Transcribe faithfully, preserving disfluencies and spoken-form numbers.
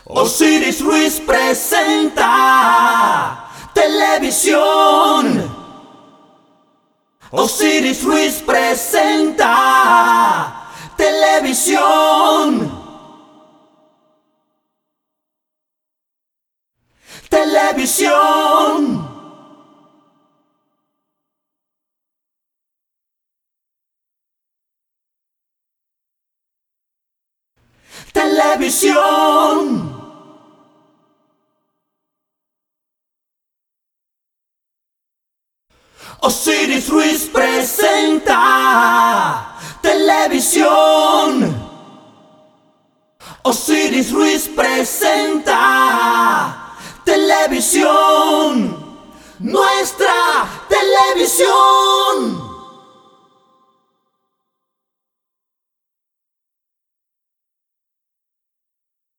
Osiris Ruiz presenta televisión. Osiris Ruiz presenta televisión. Televisión. Televisión. Osiris Ruiz presenta televisión. Osiris Ruiz presenta televisión. Nuestra televisión.